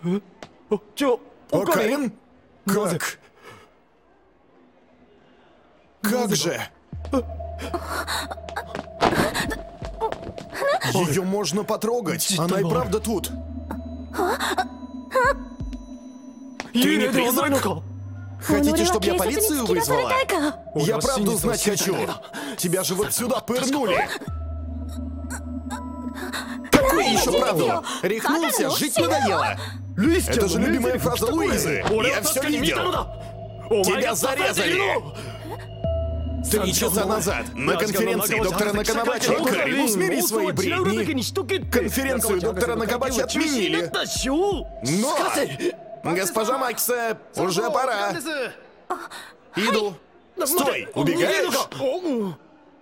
Карин? Как? Как же? Ее можно потрогать. Она и правда тут. Ты не призрак? Хотите, чтобы я полицию вызвала? Я правду знать хочу. Тебя же вот сюда пырнули. Какую еще правду? Рехнулся, жить надоело. Это же любимая фраза Луизы. Я все видел. Тебя зарезали. 3 часа назад на конференции доктора Наканабачи. Карин, усмири свои бредни. Конференцию доктора Накабачи отменили. Но госпожа Макса, уже пора. Иду. Стой, убегаешь?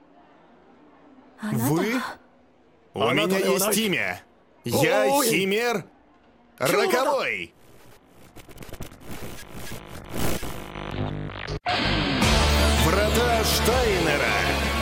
Вы? У меня есть имя. Я Химер Роковой. Врата Штайнера.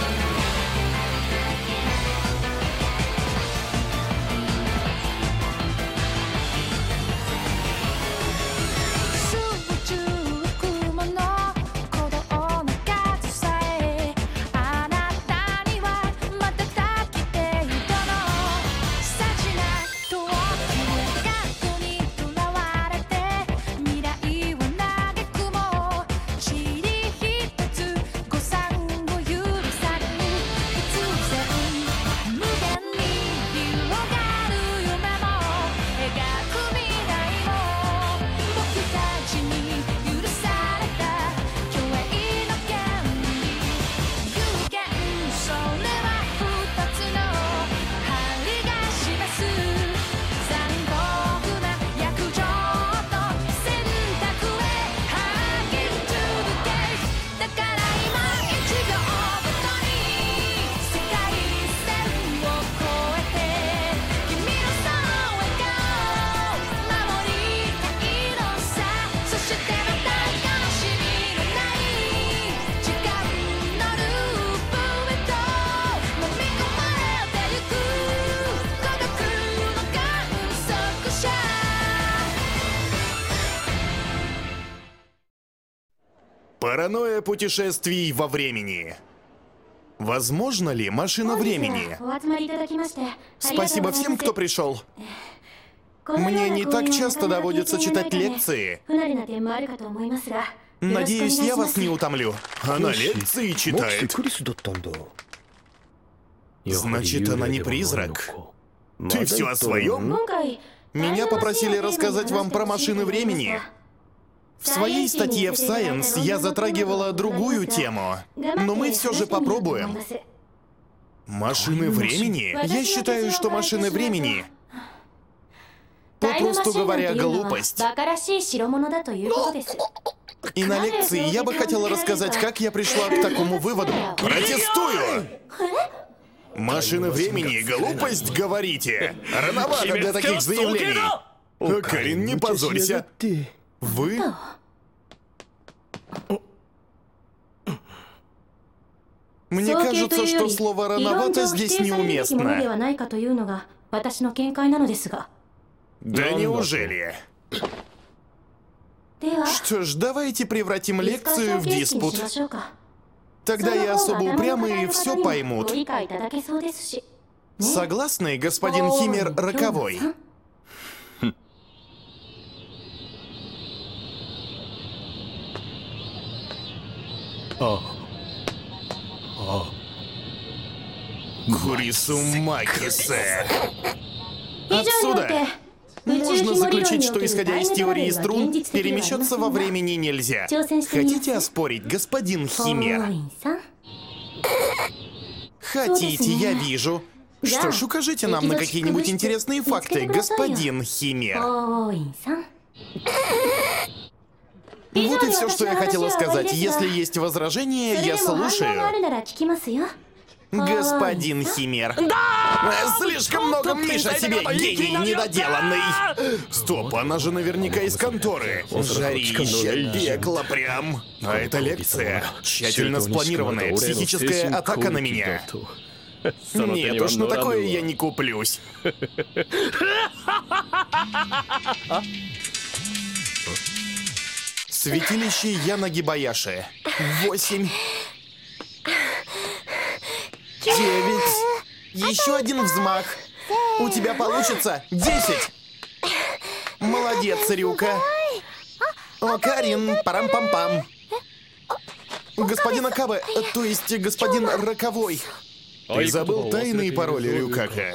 Паранойя путешествий во времени. Возможно ли машина времени? Спасибо всем, кто пришел. Мне не так часто доводится читать лекции. Надеюсь, я вас не утомлю. Она лекции читает. Значит, она не призрак. Ты все о своем? Меня попросили рассказать вам про машины времени. В своей статье в Science я затрагивала другую тему, но мы все же попробуем. Машины времени? Я считаю, что машины времени, попросту говоря, глупость. И на лекции я бы хотела рассказать, как я пришла к такому выводу. Протестую! Машины времени, глупость, говорите? Рановато для таких заявлений. Карин, не позорься. Вы? Мне кажется, что слово «рановато» здесь неуместно. Да неужели? Что ж, давайте превратим лекцию в диспут. Тогда я особо упрямый и все поймут. Согласны, господин Химер Роковой? Курисумакисе. Отсюда! Можно заключить, что, исходя из теории струн, перемещаться во времени нельзя. Хотите оспорить, господин Химер? Хотите, я вижу. Что ж, укажите нам на какие-нибудь интересные факты, господин Химер. Вот и все, что я хотела сказать. Если есть возражения, я слушаю. Господин Химер. Да! Слишком много мнишь о себе, гений недоделанный. Стоп, она же наверняка из конторы. Жарища, пекло прям. А это лекция. Тщательно спланированная психическая атака на меня. Нет уж, на такое я не куплюсь. Святилище Янагибаяши. 8. 9. Еще один взмах. У тебя получится 10. Молодец, Рюка. О, Карин, парам-пам-пам. Господин Акабе, то есть господин Роковой. Ты забыл тайные пароли Рюкака.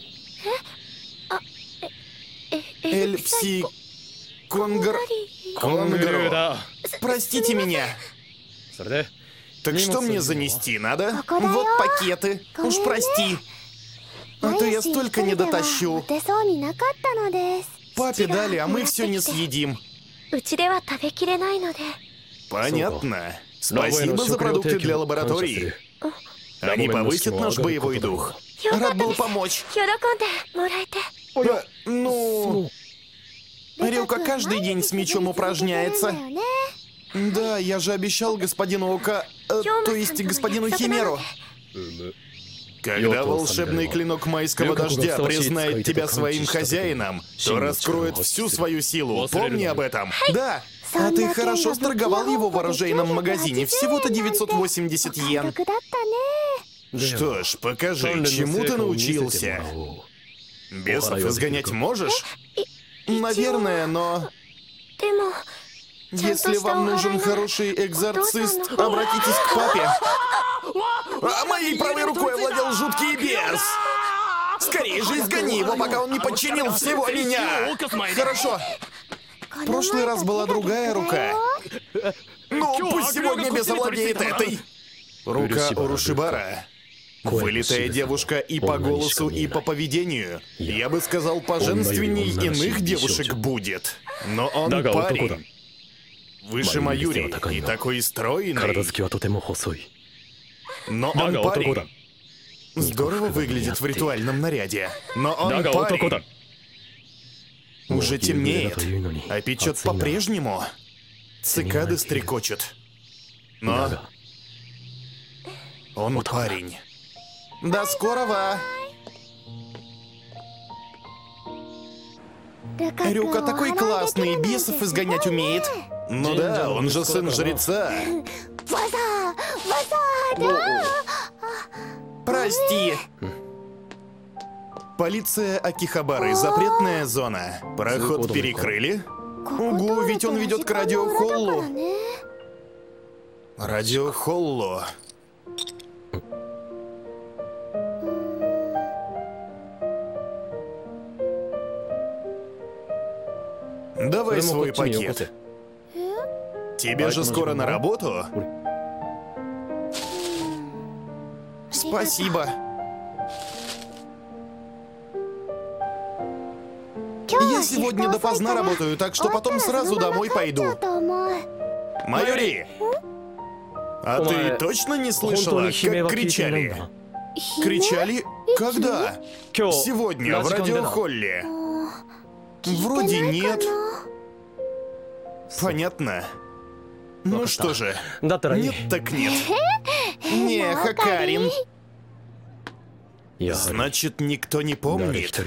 Эльпси... Конгару. Простите меня. Так что мне занести надо? Вот пакеты. Уж прости. А то я столько не дотащу. Папе дали, а мы все не съедим. Понятно. Спасибо за продукты для лаборатории. Они повысят наш боевой дух. Рад был помочь. Ну... Рюка каждый день с мечом упражняется. Да, я же обещал господину Ока... то есть господину Химеру. Когда волшебный клинок майского дождя признает тебя своим хозяином, то раскроет всю свою силу. Помни об этом. Да. А ты хорошо сторговал его в оружейном магазине. Всего-то 980 йен. Что ж, покажи, чему ты научился. Бесов изгонять можешь? Наверное, но... Если вам нужен хороший экзорцист, обратитесь к папе. А моей правой рукой овладел жуткий бес. Скорее же изгони его, пока он не подчинил всего меня. Хорошо. В прошлый раз была другая рука. Ну, пусть сегодня бес овладеет этой. Рука Урушибара. Вылитая девушка и по голосу, и по поведению. Я бы сказал, поженственней иных девушек будет. Но он парень. Выше Маюри и такой стройный. Но он парень. Здорово выглядит в ритуальном наряде. Но он парень. Уже темнеет, а печет по-прежнему. Цикады стрекочут. Но он парень. До скорого! Рюка такой классный, бесов изгонять умеет. Ну да, он же сын жреца. Прости. Полиция Акихабары, запретная зона. Проход перекрыли? Угу, ведь он ведет к радиохоллу. Радиохоллу. Давай свой пакет. Тебе же скоро на работу? Спасибо. Я сегодня допоздна работаю, так что потом сразу домой пойду. Маюри! А ты точно не слышала, как кричали? Кричали? Когда? Сегодня, в радиохолле. Вроде нет. Понятно. Ну что же, нет так нет. Не, Хакарин. Значит, никто не помнит.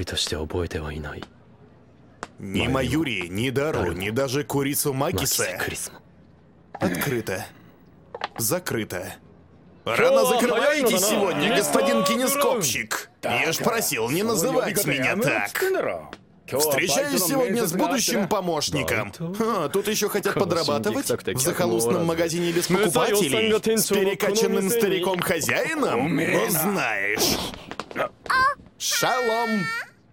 Ни Маюри, ни Дару, ни даже Курицу Макисе. Открыто. Закрыто. Рано закрываетесь сегодня, господин кинескопщик. Я ж просил не называть меня так. Встречаюсь сегодня с будущим помощником. Тут еще хотят подрабатывать? В захолустном магазине без покупателей? С перекачанным стариком-хозяином? Ну, знаешь. Шалом.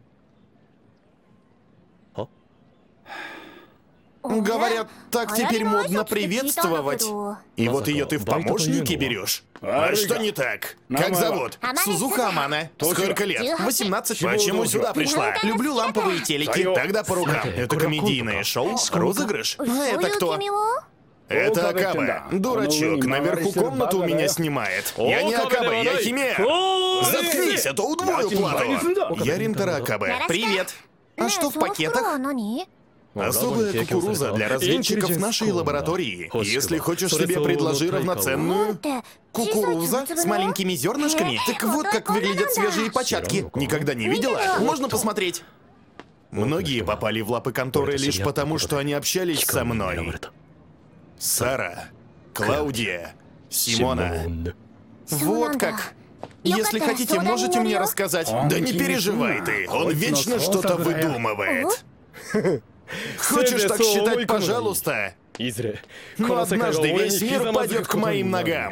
Говорят, так теперь модно приветствовать. И вот ее ты в помощники берешь? А что не так? Как зовут? Сузука Амана. Сколько лет? 18. Почему сюда пришла? Люблю ламповые телеки. Тогда по рукам. Это комедийное шоу? Розыгрыш? А это кто? Это Акабе. Дурачок, наверху комнату у меня снимает. Я не Акабе, я Химер. Заткнись, а то удвою плату. Я Ринтара Акабе. Привет. А что в пакетах? Особая кукуруза для разведчиков нашей лаборатории. Если хочешь себе, предложи равноценную... Кукуруза с маленькими зернышками? Так вот как выглядят свежие початки. Никогда не видела? Можно посмотреть? Многие попали в лапы конторы лишь потому, что они общались со мной. Сара, Клаудия, Симона. Вот как. Если хотите, можете мне рассказать? Да не переживай ты, он вечно что-то выдумывает. Хочешь так считать, пожалуйста? Но однажды весь мир падет к моим ногам.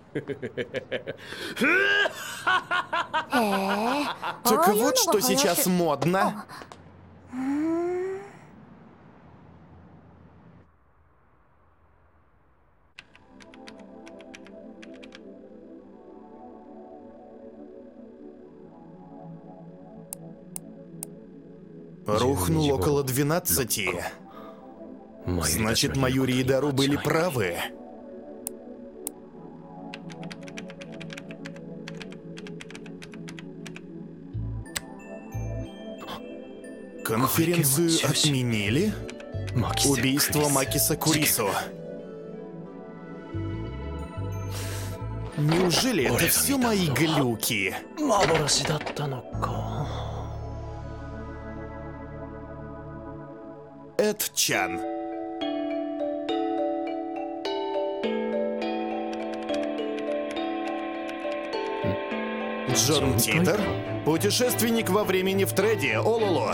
Так вот, что сейчас модно. Рухнул около 12. Значит, Майюри и Дару были правы. Конференцию отменили? Убийство Макиса Курисо. Неужели это все мои глюки? Эд Чан. Джон Титер, путешественник во времени в треде, Ололо.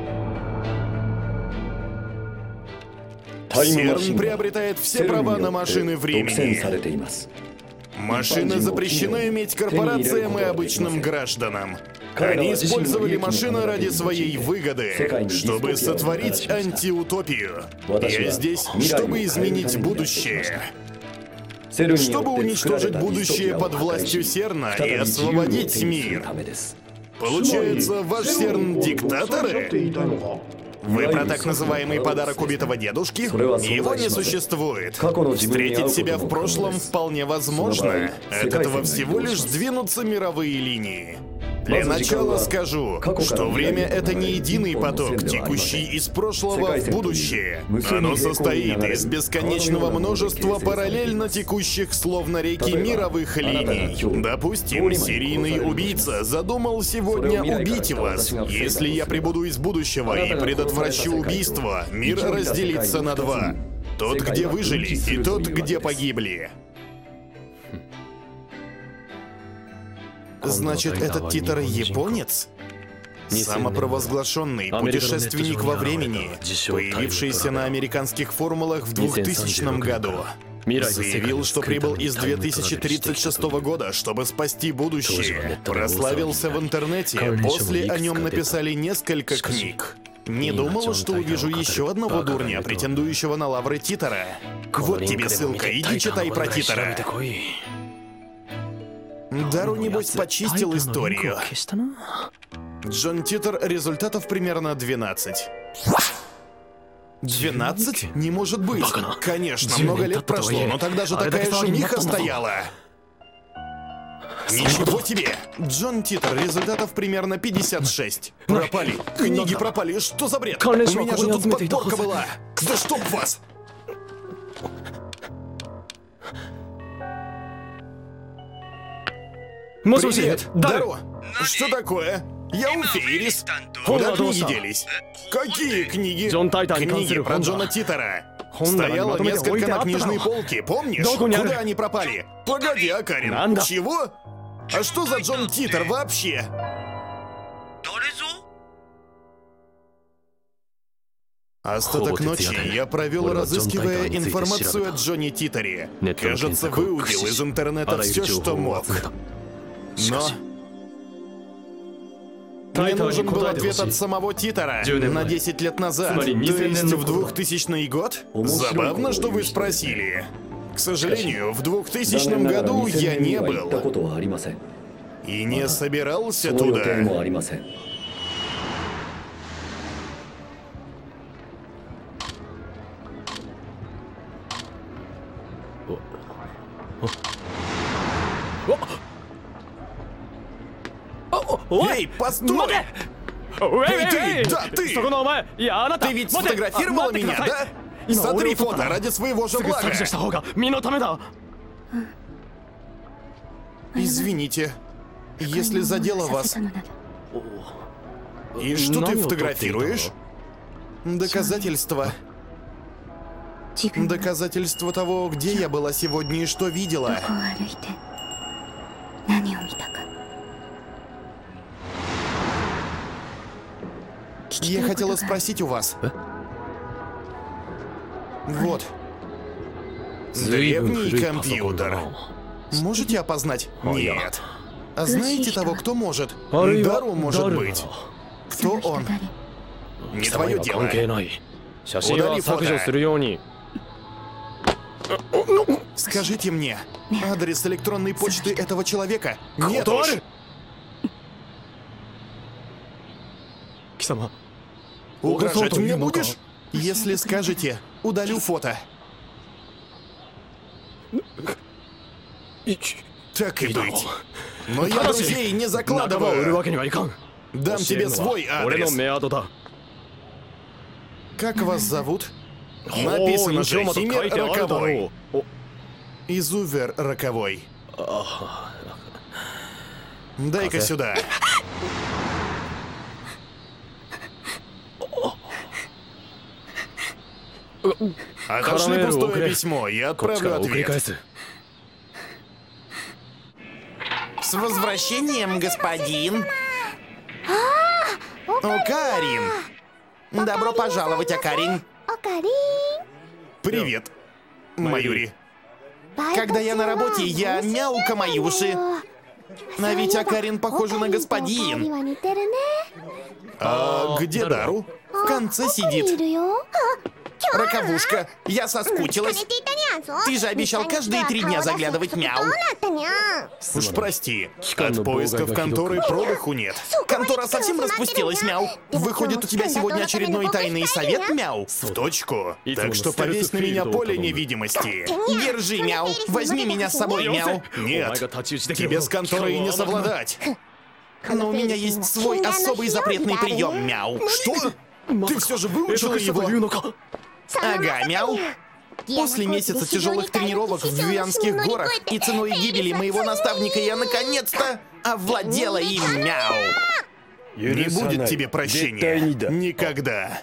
Серн приобретает все права на машины времени. Машины запрещено иметь корпорациям и обычным гражданам. Они использовали машины ради своей выгоды, чтобы сотворить антиутопию. Я здесь, чтобы изменить будущее. Чтобы уничтожить будущее под властью Серна и освободить мир. Получается, ваш Серн диктаторы? Вы про так называемый подарок убитого дедушки? Его не существует. Встретить себя в прошлом вполне возможно. От этого всего лишь сдвинутся мировые линии. Для начала скажу, что время — это не единый поток, текущий из прошлого в будущее. Оно состоит из бесконечного множества параллельно текущих, словно реки, мировых линий. Допустим, серийный убийца задумал сегодня убить вас. Если я прибуду из будущего и предотвращу убийство, мир разделится на два. Тот, где выжили, и тот, где погибли. Значит, этот Титер японец? Самопровозглашенный путешественник во времени, появившийся на американских формулах в 2000 году. Заявил, что прибыл из 2036 года, чтобы спасти будущее. Прославился в интернете, после о нем написали несколько книг. Не думал, что увижу еще одного дурня, претендующего на лавры Титера. Вот тебе ссылка, иди читай про Титера. Дару, небось, почистил историю. Джон Титер, результатов примерно 12. 12? Не может быть. Конечно, много лет прошло, но тогда же такая шумиха стояла. Ничего тебе! Джон Титер, результатов примерно 56. Пропали. Книги пропали. Что за бред? У меня же тут подборка была. Да чтоб вас! Привет, Дару! Что такое? Я у Фейрис. Куда книги делись? Какие книги? Книги про Джона Титера. Стояло несколько на книжной полке, помнишь? Куда они пропали? Погоди, Акарин. Чего? А что за Джон Титер вообще? Остаток ночи я провел, разыскивая информацию о Джоне Титере. Кажется, выудил из интернета все, что мог. Но... Мне нужен был ответ от самого Титера на 10 лет назад, то есть в 2000 год? Забавно, что вы спросили. К сожалению, в 2000 году я не был. И не собирался туда. Эй, постой! Эй, ты! Да, ты! Ты ведь сфотографировала меня, да? Сотри фото ради своего же блага. Извините, если задело вас. И что ты фотографируешь? Доказательства. Доказательства того, где я была сегодня и что видела. Я хотела спросить у вас. Вот. Древний компьютер. Можете опознать? Нет. А знаете того, кто может? Дару может быть. Кто он? Не твое дело. Удали фото. Скажите мне, адрес электронной почты этого человека? Нет уж. Угрожать мне будешь? Если скажете, удалю фото. Так и быть. Но я друзей не закладываю. Дам тебе свой адрес. Как вас зовут? Написано же Химер Роковой. Изувер Роковой. Дай-ка сюда. Отошли пустое письмо, я отправлю ответ. С возвращением, господин. Окарин. Добро пожаловать, Окарин. Привет, Маюри. Когда я на работе, я мяука Маюши. А ведь Окарин похожа на господин. А где Дару? В конце сидит. Роковушка, я соскучилась. Ты же обещал каждые 3 дня заглядывать, мяу. Уж прости, от поисков конторы продыху нет. Контора совсем распустилась, мяу. Выходит, у тебя сегодня очередной тайный совет, мяу? В точку. Так что повесь на меня поле невидимости. Держи, мяу. Возьми меня с собой, мяу. Нет, тебе с конторой не совладать. Но у меня есть свой особый запретный прием, мяу. Что? Ты все же выучила его? Ага, мяу. После месяца тяжелых тренировок в Вианских горах и ценой гибели моего наставника я наконец-то овладела им, мяу. Не будет тебе прощения. Никогда.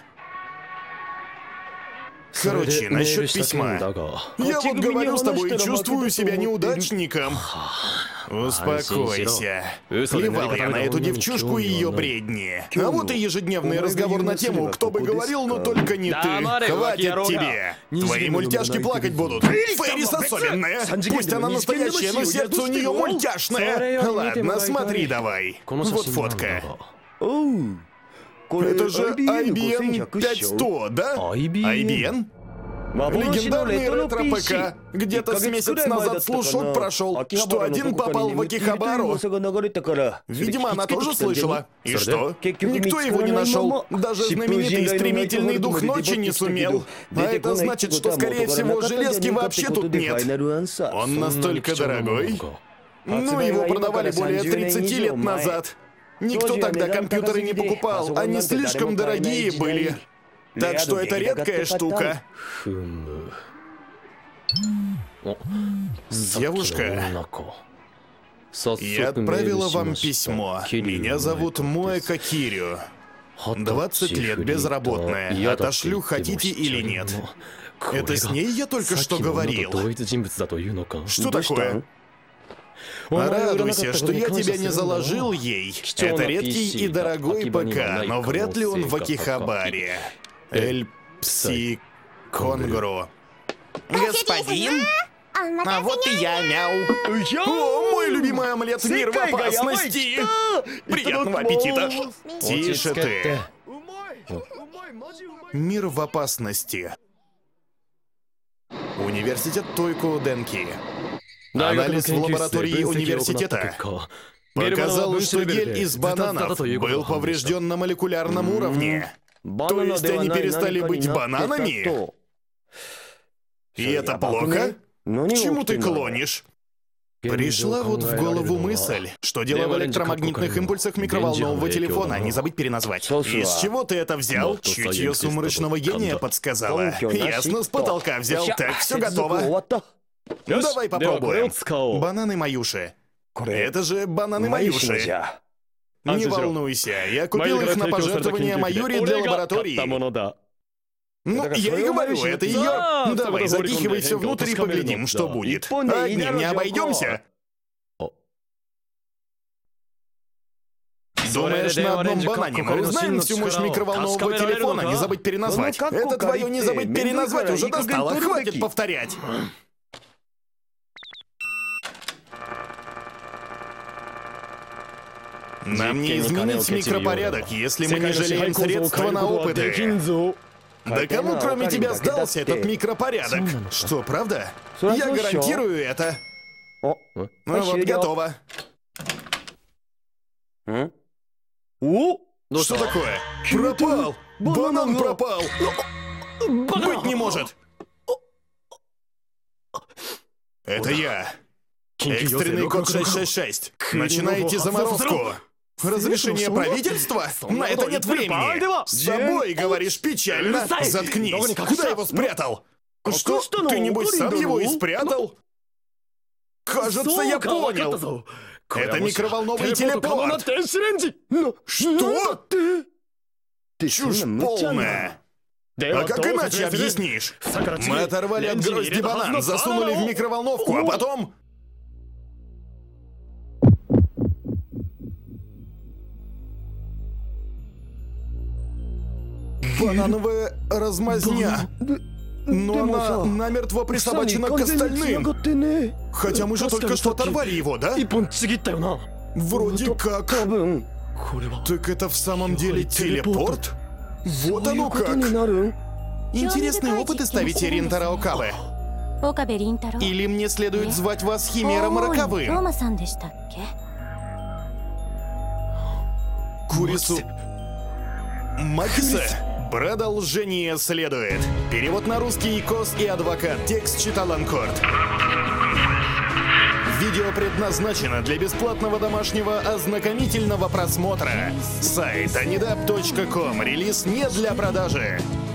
Короче, насчет письма. Я вот говорю с тобой и чувствую себя неудачником. Успокойся. Плевал я на эту девчушку и ее бредни. А вот и ежедневный разговор на тему «Кто бы говорил, но только не ты». Хватит тебе. Твои мультяшки плакать будут. Фейрис особенная. Пусть она настоящая, но сердце у нее мультяшное. Ладно, смотри давай. Вот фотка. Это же IBM 5100, да? IBM? Легендарный ретро-ПК. Где-то с месяц назад слушок прошел, что один попал в Акихабару. Видимо, она тоже слышала. И что? Никто его не нашел. Даже знаменитый стремительный дух ночи не сумел. А это значит, что, скорее всего, железки вообще тут нет. Он настолько дорогой? Ну, его продавали более 30 лет назад. Никто тогда компьютеры не покупал, они слишком дорогие были. Так что это редкая штука. Девушка, я отправила вам письмо. Меня зовут Моэка Кирю. 20 лет, безработная. Отошлю, хотите или нет. Это с ней я только что говорил. Что такое? Радуйся, что я тебя не заложил ей. Это редкий и дорогой ПК, но вряд ли он в Акихабаре. Эль Пси Конгро. Господин? А вот и я, мяу. О, мой любимый омлет, мир в опасности. Приятного аппетита. Тише ты. Мир в опасности. Университет Тойко Денки. Анализ в лаборатории университета показал, что гель из бананов был поврежден на молекулярном уровне. То есть они перестали быть бананами? И это плохо? К чему ты клонишь? Пришла вот в голову мысль, что дело в электромагнитных импульсах микроволнового телефона, не забыть переназвать. Из чего ты это взял? Чутье сумрачного гения подсказала. Ясно, с потолка взял. Так, все готово. Давай попробуем. Бананы Маюши. Это же бананы Маюши. Не волнуйся, я купил их на пожертвование Маюри для лаборатории. Ну, я и говорю, это ее. Давай, запихивай все внутрь и поглядим, что будет. Одним не обойдемся. Думаешь, на одном банане мы узнаем всю мощь микроволнового телефона? Не забыть переназвать. Это твое не забыть переназвать уже достало. Хватит повторять. Нам не изменить микропорядок, если мы не жалеем средства на опыты. Да кому кроме тебя сдался этот микропорядок? Что, правда? Я гарантирую это. Ну вот, готово. Что такое? Пропал! Банан пропал! Быть не может! Это я. Экстренный код 666. Начинаете заморозку. Разрешение правительства? На это нет времени. С собой, говоришь, печально. Заткнись. Куда его спрятал? Что? Ты, небось, сам его и спрятал? Кажется, я понял. Это микроволновый телепорт. Что? Чушь полная. А как иначе объяснишь? Мы оторвали от грозди банан, засунули в микроволновку, а потом... Банановая размазня. Но она намертво присобачена к остальным. Хотя мы же только что оторвали его, да? Вроде как. Так это в самом деле телепорт? Вот оно как. Интересные опыты ставите, Ринтаро Окаве. Или мне следует звать вас Химером Роковым? Курису... Макисе? Продолжение следует. Перевод на русский Кос и адвокат. Текст читал Анкорд. Видео предназначено для бесплатного домашнего ознакомительного просмотра. Сайт anidap.com. Релиз не для продажи.